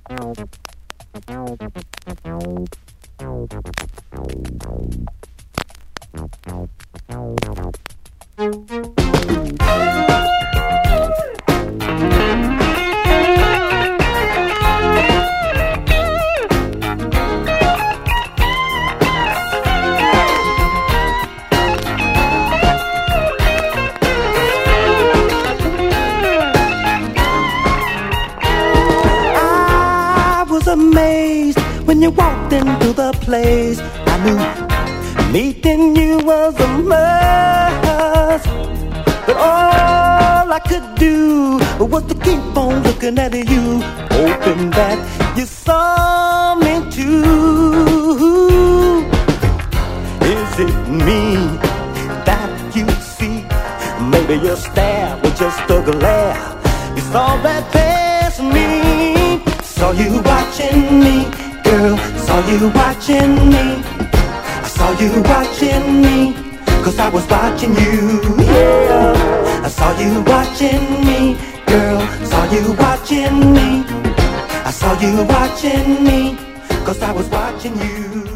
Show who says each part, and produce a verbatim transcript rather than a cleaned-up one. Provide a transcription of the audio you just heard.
Speaker 1: Amazed when you walked into the place. I knew meeting you was a must, but all I could do was to keep on looking at you, hoping that you saw me too. Is it me that you see? Maybe your stare was just a glare. You saw that past me. Saw you watching me, girl, saw you watching me. I saw you watching me, cause I was watching you, yeah. I saw you watching me, girl, saw you watching me. I saw you watching me, cause I was watching you.